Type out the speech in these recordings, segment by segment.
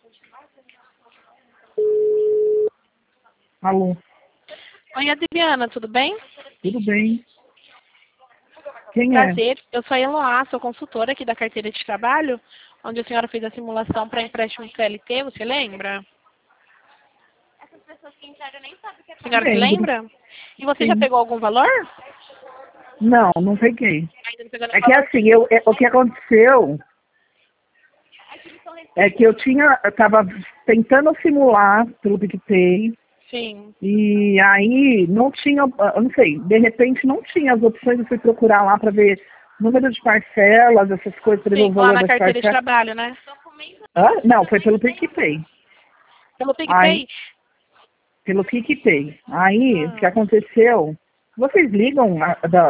Alô, Oi, Adriana, tudo bem? tudo bem? Quem é? Prazer. Eu sou a Eloá, sou consultora aqui da carteira de trabalho, onde a senhora fez a simulação para empréstimo CLT, você lembra? A senhora se Lembro, lembra? E você já sim. pegou algum valor? Não, não peguei. Ainda não pegou É nenhum que valor? assim, o que aconteceu é que eu tava tentando simular pelo PicPay Sim. e aí não tinha, eu não sei, de repente não tinha as opções, eu fui procurar lá para ver número de parcelas, essas coisas, para ver Sim, o lá valor na das carteira de parcelas. trabalho, né? Hã? Não, foi pelo PicPay. Pelo Aí, PicPay? pelo PicPay. Aí, o que Hum. aconteceu? Vocês ligam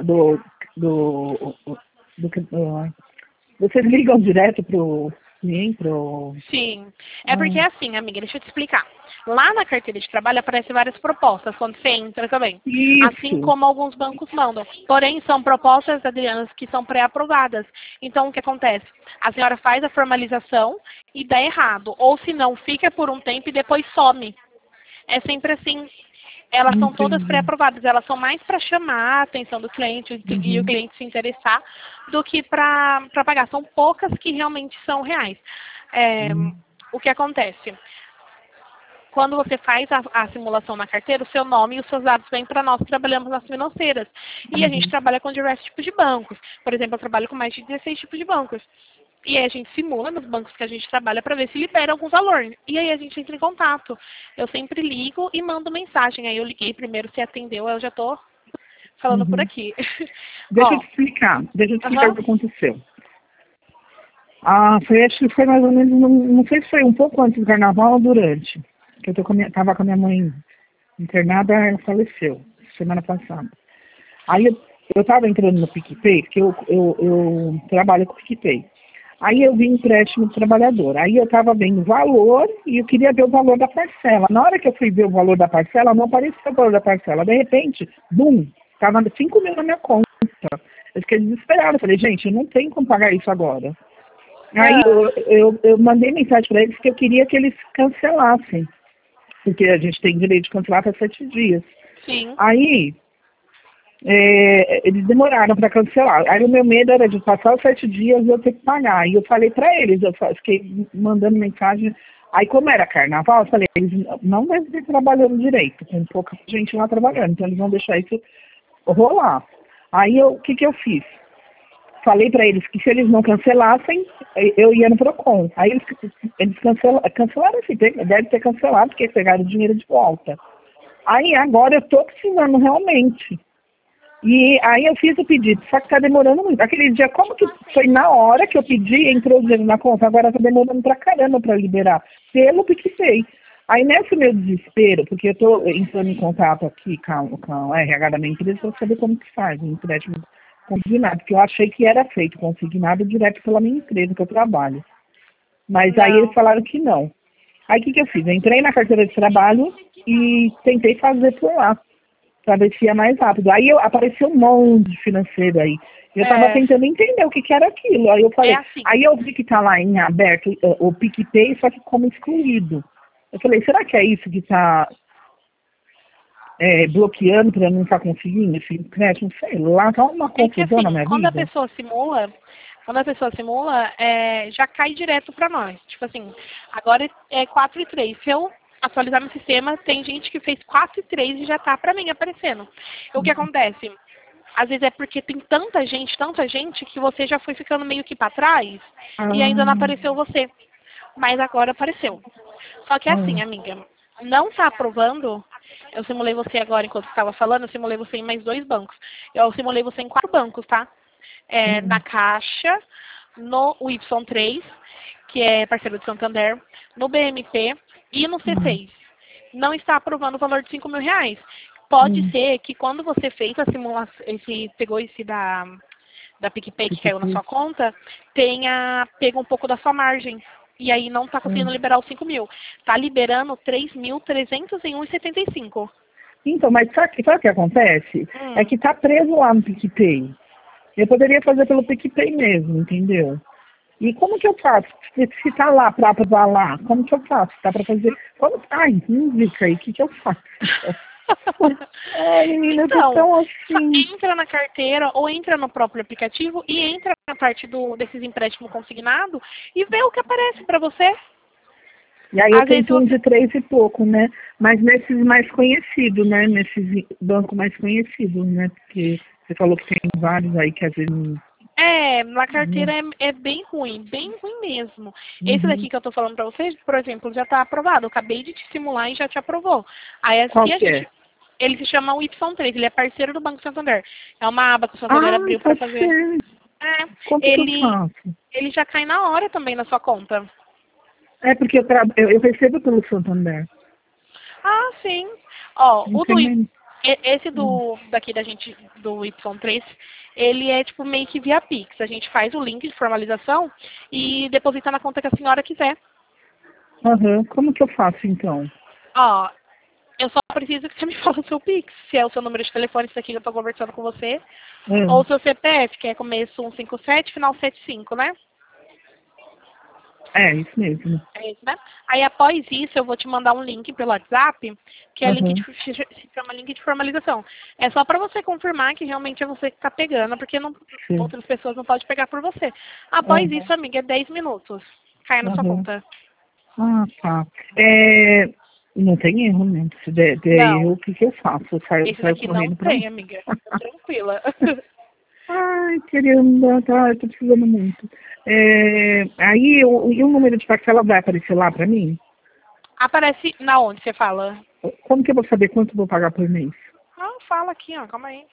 do, do, vocês ligam direto pro cliente, pro... Sim. É porque Ah, é assim, amiga, deixa eu te explicar. Lá na carteira de trabalho aparecem várias propostas quando você entra também. Assim isso. como alguns bancos mandam. Porém, são propostas, Adriana, que são pré-aprovadas. Então, o que acontece? A senhora faz a formalização e dá errado. Ou se não, fica por um tempo e depois some. É sempre assim. Elas são todas Entendi. pré-aprovadas. Elas são mais para chamar a atenção do cliente e o Uhum. cliente se interessar do que para pagar. São poucas que realmente são reais. É, o que acontece? Quando você faz a simulação na carteira, o seu nome e os seus dados vêm para nós que trabalhamos nas financeiras. E a gente Uhum. trabalha com diversos tipos de bancos. Por exemplo, eu trabalho com mais de 16 tipos de bancos. E aí a gente simula nos bancos que a gente trabalha para ver se libera algum valor. E aí a gente entra em contato. Eu sempre ligo e mando mensagem. Aí eu liguei primeiro, se atendeu, eu já estou falando por Uhum. aqui. Ó, Deixa eu te explicar o aham, que aconteceu. Ah, acho que foi mais ou menos, não sei se foi um pouco antes do carnaval ou durante. Que tava com a minha mãe internada, ela faleceu semana passada. Aí eu tava entrando no PicPay, porque eu trabalho com o PicPay. Aí eu vi empréstimo do trabalhador. Aí eu estava vendo o valor e eu queria ver o valor da parcela. Na hora que eu fui ver o valor da parcela, não apareceu o valor da parcela. De repente, bum, estava 5 mil na minha conta. Eu fiquei desesperada. Falei, gente, eu não tenho como pagar isso agora. Aí ah, eu mandei mensagem para eles que eu queria que eles cancelassem. Porque a gente tem direito de cancelar até 7 dias. sim. Aí eles demoraram para cancelar. Aí o meu medo era de passar os 7 dias e eu ter que pagar. E eu falei para eles, fiquei mandando mensagem. Aí como era carnaval, eu falei, eles não devem estar trabalhando direito, com pouca gente lá trabalhando, então eles vão deixar isso rolar. Aí o que eu fiz? Falei para eles que se eles não cancelassem, eu ia no Procon. Aí eles cancelaram, assim, deve ter cancelado, porque pegaram o dinheiro de volta. Aí agora eu estou precisando realmente. E aí eu fiz o pedido, só que está demorando muito. Aquele dia, como que foi na hora que eu pedi, entrou o dinheiro na conta, agora está demorando pra caramba para liberar, pelo PicPay. Aí nesse meu desespero, porque eu estou entrando em contato aqui com a RH da minha empresa para saber como que faz o empréstimo consignado, porque eu achei que era feito consignado direto pela minha empresa que eu trabalho. Mas aí eles Não. falaram que não. Aí o que eu fiz? Eu entrei na carteira de trabalho e tentei fazer por lá para ver se ia mais rápido. Aí apareceu um monte de financeiro aí. Eu estava É, tentando entender o que, que era aquilo. Aí eu é falei, assim. aí eu vi que está lá em aberto o PicPay, só que como excluído. Eu falei, será que é isso que está bloqueando para eu não estar conseguindo esse empréstimo? Sei lá, tá uma É que confusão na assim, minha quando a vida. pessoa simula, já cai direto para nós. Tipo assim, agora é 4 e 3. Se eu atualizar no sistema, tem gente que fez 4 e 3 e já tá para mim aparecendo. O que acontece? Às vezes é porque tem tanta gente, que você já foi ficando meio que para trás e ainda não Ah, apareceu você. Mas agora apareceu. Só que é assim, ah, amiga, não tá aprovando. Eu simulei você agora enquanto estava falando, eu simulei você em mais 2 bancos. Eu simulei você em 4 bancos, tá? Na Caixa, no Y3, que é parceiro de Santander, no BMP e no hum, C6. Não está aprovando o valor de 5 mil reais. Pode hum, ser que quando você fez a simulação, pegou esse da PicPay que caiu na PicPay, sua conta, tenha pego um pouco da sua margem. E aí não está conseguindo hum. liberar os 5 mil. Está liberando 3.301,75. Então, mas sabe o que acontece? É Hum. que tá preso lá no PicPay. Eu poderia fazer pelo PicPay mesmo, entendeu? E como que eu faço? Se tá lá para aprovar lá, como que eu faço? Dá para fazer? Como... Ai, me indica aí, o que que eu faço? Ai, menina, eu tô Então, tão só assim. entra na carteira ou entra no próprio aplicativo e entra na parte desses empréstimos consignados e vê o que aparece para você. E aí eu Às vezes tento um você... de 3 e pouco, né? Mas nesses mais conhecidos, né? Nesses bancos mais conhecidos, né? Porque você falou que tem vários aí que às vezes não. Na carteira é bem ruim mesmo. Esse Uhum. daqui que eu tô falando pra vocês, por exemplo, já tá aprovado. Eu acabei de te simular e já te aprovou. Aí Qual aqui que é? ele se chama o Y3, ele é parceiro do Banco Santander. É uma aba que o Santander Ah, abriu pra pode fazer. ser. É, Como que eu ele, faço? ele já cai na hora também na sua conta. É porque eu recebo pelo Santander. Ah, sim. Ó, Não sei nem. esse Hum. daqui da gente, do Y3, ele é tipo meio que via Pix. A gente faz o link de formalização e deposita na conta que a senhora quiser. Aham. Como que eu faço então? Ó, eu só preciso que você me fale o seu Pix, se é o seu número de telefone, isso aqui que eu tô conversando com você, ou o seu CPF, que é começo 157, final 75, né? Isso mesmo. É isso, né? Aí após isso eu vou te mandar um link pelo WhatsApp, que é link Aham. se chama link de formalização. É só para você confirmar que realmente é você que está pegando, porque Sim. outras pessoas não podem pegar por você. Após Aham. isso, amiga, é 10 minutos. Cai na sua Aham. conta. Ah, tá. Não tem erro, né? Se der erro, Não, o que que eu faço? esse Saio daqui não correndo pra lá. tem, amiga. Fica tranquila. Ai, querida, tá, eu tô precisando muito. Aí, e o número de parcela vai aparecer lá pra mim? Aparece na onde você fala? Como que eu vou saber quanto eu vou pagar por mês? Ah, fala aqui, ó, calma aí.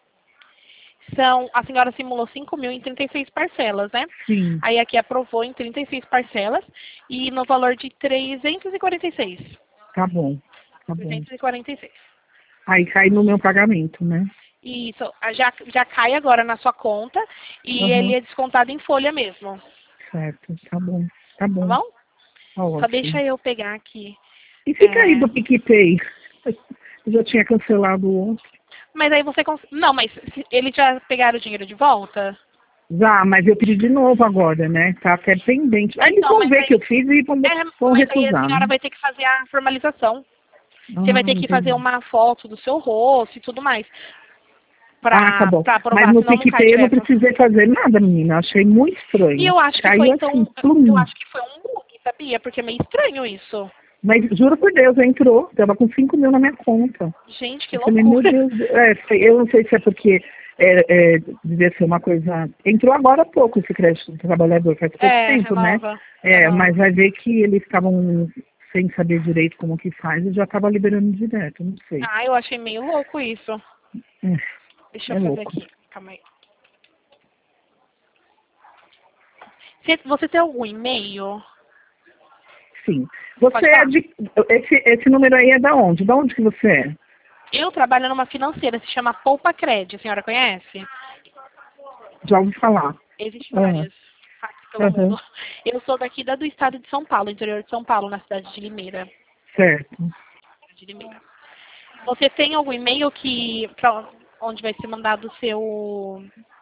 A senhora simulou 5.000 em 36 parcelas, né? Sim, Aí aqui aprovou em 36 parcelas e no valor de 346. tá bom, tá bom. 346. Aí cai no meu pagamento, né? E isso já cai agora na sua conta e ele Aham, é descontado em folha mesmo, certo, tá tá bom, bom? tá Só deixa ótimo. eu pegar aqui. E se cair é, do PicPay? Eu já tinha cancelado o outro. Mas aí você Não, mas eles já pegaram o dinheiro de volta? Já, mas eu pedi de novo agora, né? Tá até pendente. Aí eles Então, vão ver que eu fiz e vão mas aí a recusar, senhora né? vai ter que fazer a formalização. Você vai Ah, ter que fazer entendi. uma foto do seu rosto e tudo mais Ah, tá bom. pra Mas aprovar, no senão não cai PicPay eu não direto. precisei fazer nada, menina. Achei muito E estranho. eu acho que foi Caiu assim, então, eu plum. acho que foi um bug, sabia? Porque é meio estranho isso. Mas juro por Deus, entrou. Tava com 5 mil na minha conta. Gente, que Eu falei, meu loucura. Deus. Eu não sei se é porque devia ser uma coisa. Entrou agora há pouco esse crédito do trabalhador, faz pouco É tempo, né? nova. É Mas nova. vai ver que eles estavam sem saber direito como que faz e já estava liberando direto, não sei. Ah, eu achei meio louco isso. Deixa É eu fazer louco. aqui. Calma aí. Você tem algum e-mail? Sim. Pode Você é falar. de. Esse número aí é da onde? Da onde que você é? Eu trabalho numa financeira, se chama Poupa Cred. A senhora conhece? Já ouvi falar. Existem Ah, várias aqui pelo aham, mundo. Eu sou daqui do estado de São Paulo, interior de São Paulo, na cidade de Limeira. certo. De Limeira. Você tem algum e-mail onde vai ser mandado o seu...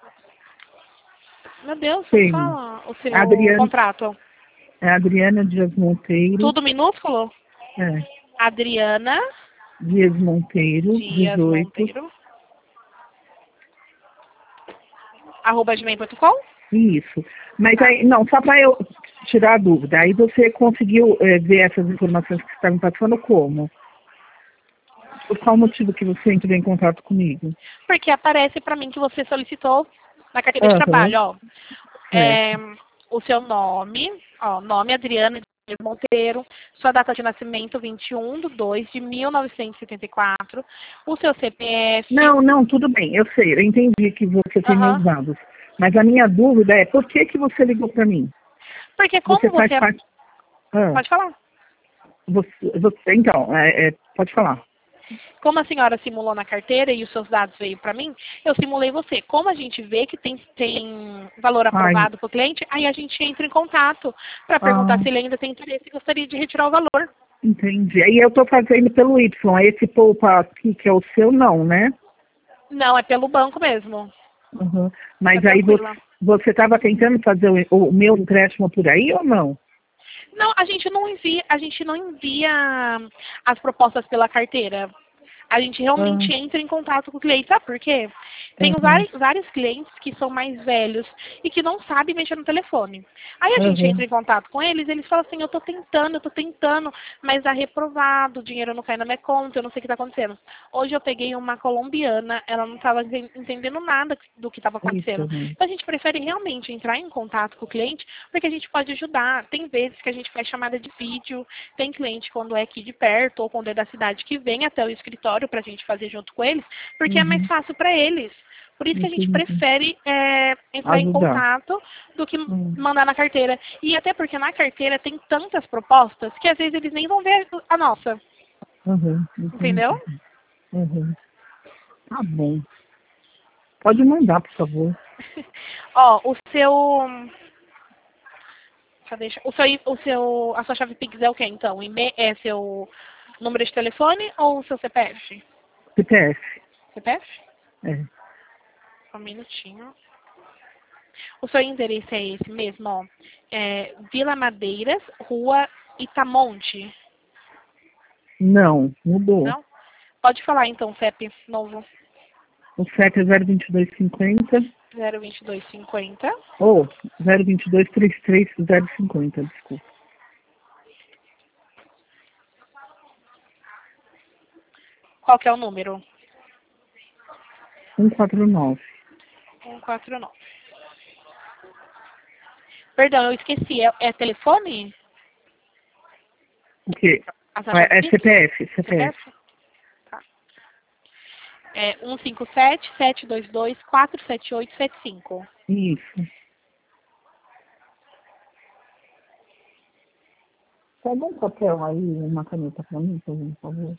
Meu Deus, como Tenho. fala? O seu Adriana, contrato. Adriana Dias Monteiro. Tudo minúsculo? É, Adriana Dias Monteiro, Dias 18. Monteiro, @gmail.com? Isso. Mas Tá. aí, não, só para eu tirar a dúvida. Aí você conseguiu ver essas informações que você está me passando como? Por qual motivo que você entrou em contato comigo? Porque aparece para mim que você solicitou na carteira de Aham, trabalho, ó. certo. É, o seu nome, ó, nome Adriana Dias Monteiro, sua data de nascimento 21/2/1974, o seu CPF, Não, tudo bem. Eu sei, eu entendi que você tem meus aham. dados. Mas a minha dúvida é por que que você ligou para mim? Porque Você como faz você... parte. Ah, Pode falar. então, pode falar. Como a senhora simulou na carteira e os seus dados veio para mim, eu simulei você. Como a gente vê que tem valor Ai, aprovado para o cliente, aí a gente entra em contato para perguntar ah, se ele ainda tem interesse e gostaria de retirar o valor. entendi. Aí eu estou fazendo pelo Y. Aí esse poupa aqui que é o seu, não, né? Não, é pelo banco mesmo. Uhum. Mas Tá aí tranquila. você estava tentando fazer o meu empréstimo por aí ou não? Não, a gente não envia as propostas pela carteira. A gente Ah, realmente entra em contato com o cliente. Sabe por quê? Tem uhum, vários clientes que são mais velhos e que não sabem mexer no telefone. Aí a gente entra uhum. em contato com eles falam assim, eu tô tentando, mas dá reprovado, o dinheiro não cai na minha conta, eu não sei o que tá acontecendo. Hoje eu peguei uma colombiana, ela não estava entendendo nada do que estava Isso, acontecendo. né? Então a gente prefere realmente entrar em contato com o cliente, porque a gente pode ajudar. Tem vezes que a gente faz chamada de vídeo, tem cliente quando é aqui de perto ou quando é da cidade que vem até o escritório para a gente fazer junto com eles, porque é mais Uhum, fácil para eles. Por isso que a gente entendi. prefere entrar em Ajudar. contato do que Uhum, mandar na carteira. E até porque na carteira tem tantas propostas que às vezes eles nem vão ver a nossa. Entendeu? entendi. Uhum. Tá bom. Pode mandar, por favor. Ó, o seu. A sua chave Pix é o quê, então? É seu número de telefone ou o seu CPF? CPF. CPF? É. Só um minutinho. O seu endereço é esse mesmo, ó. É Vila Madeiras, Rua Itamonte. Não, mudou. Não? Pode falar então, CEP novo. O CEP é 02250 02250. ou 02233 desculpa. Qual que é o número? 149. 149. Perdão, eu esqueci. É telefone? O quê? A sua chave É Pix? CPF, CPF. CPF? Tá. É 157-722-47875. Isso. Pega um papel aí, uma caneta pra mim, por favor.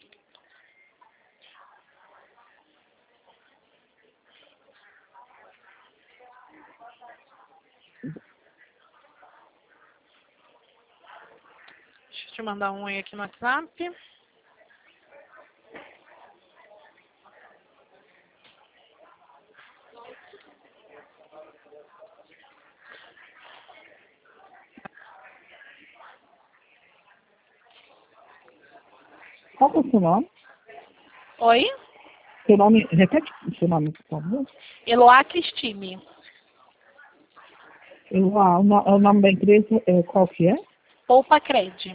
Deixa eu te mandar um oi aqui no WhatsApp. Qual que é o seu nome? Oi? Seu nome, repete o seu nome, por favor. Eloá Cristine. O nome da empresa é qual que é? Poupa Cred.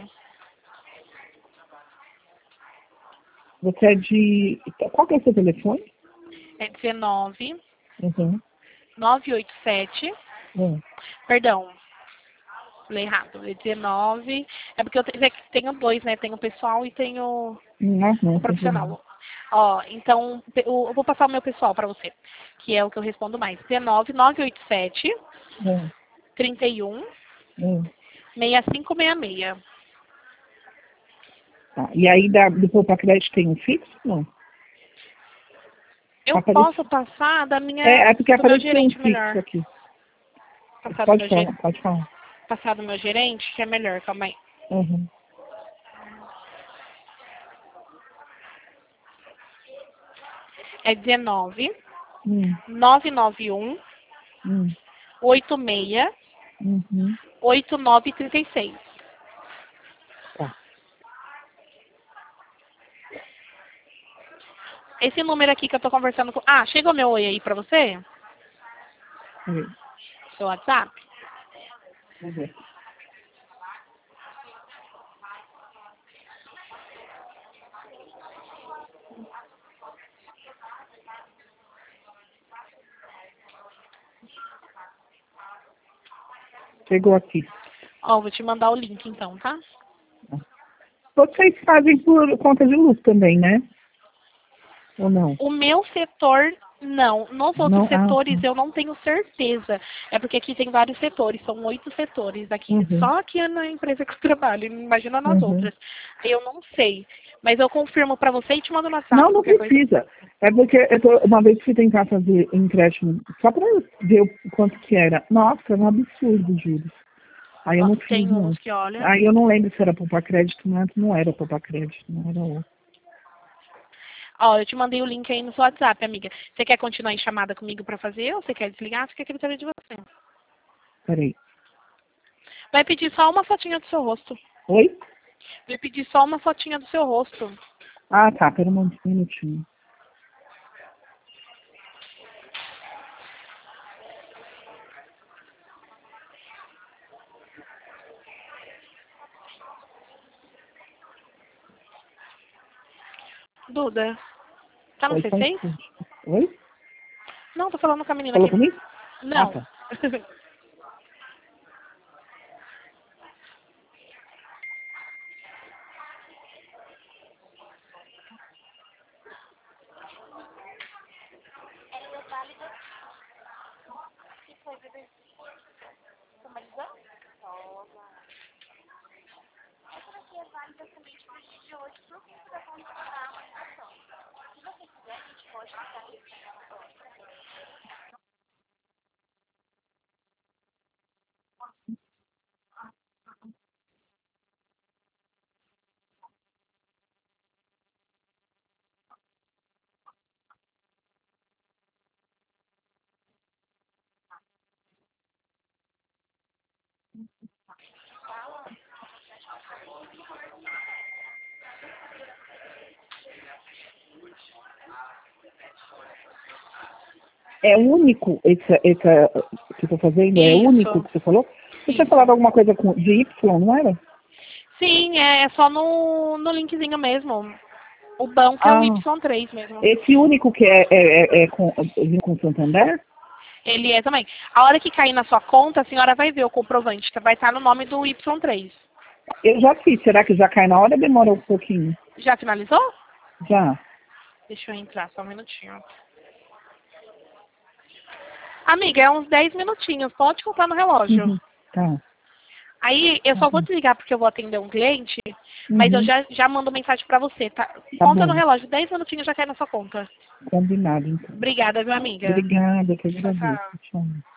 Você é de... Qual que é o seu telefone? É 19 Uhum. 987. É. Perdão, falei errado. É 19. É porque eu tenho dois, né? Tenho o pessoal e tenho Não, o tem problema. profissional. Ó, então, eu vou passar o meu pessoal para você, que é o que eu respondo mais. 19 987 É, 31 é. 6566. Tá. E aí do Poupa Crédito tem um fixo? Não. Eu Aparece... posso passar É porque do meu apareceu um gerente fixo melhor. aqui. Passar do Pode meu, falar, pode falar. passar do meu gerente, que é melhor, calma aí. Uhum. É 19 Hum, 991 hum, 86 uhum. 8936. Tá. Esse número aqui que eu tô conversando com. Ah, chegou meu oi aí pra você? Peraí, Seu WhatsApp? vamos ver. Chegou aqui. Ó, vou te mandar o link então, tá? Vocês fazem por conta de luz também, né? Ou não? O meu setor, não. Nos outros Não? Ah, setores tá. eu não tenho certeza. É porque aqui tem vários setores, são 8 setores aqui. Uhum, Só aqui na empresa que eu trabalho, imagina nas uhum. outras. Eu não sei. Mas eu confirmo pra você e te mando no WhatsApp, Não, não qualquer coisa. precisa. É porque uma vez fui tentar fazer empréstimo só para ver o quanto que era. Nossa, era um absurdo os juros. Aí eu não fiz, Tem não. uns que olha. Aí eu não lembro se era poupar crédito, mas não era poupar crédito, não era outro. Ó, eu te mandei o link aí no seu WhatsApp, amiga. Você quer continuar em chamada comigo pra fazer ou você quer desligar? Fica a critério de você. Peraí. Vai pedir só uma fotinha do seu rosto. Oi? Vai pedir só uma fotinha do seu rosto. Ah, tá. Pera um minutinho. Duda, tá no Oi, só um C6? instante. Oi? Não, tô falando com a menina Falou aqui. comigo? Ah, Não. tá. É único esse que eu tô fazendo? É único Isso. que você falou? Você tinha Isso. falado alguma coisa de Y, não era? Sim, é só no linkzinho mesmo. O banco é o Ah, Y3 mesmo. esse único que é com Santander? Ele é também. A hora que cair na sua conta, a senhora vai ver o comprovante, que vai estar no nome do Y3. Eu já fiz. Será que já cai na hora ou demora um pouquinho? Já finalizou? Já. Deixa eu entrar, só um minutinho. Amiga, é uns 10 minutinhos, pode contar no relógio. Uhum. Tá. Aí eu só vou desligar porque eu vou atender um cliente, mas eu Uhum. já mando mensagem pra você, tá? Tá Conta no bom. relógio, 10 minutinhos já cai na sua conta. Combinado, então. Obrigada, minha amiga. Obrigada, que eu Tchau, agradeço. tchau. Tchau.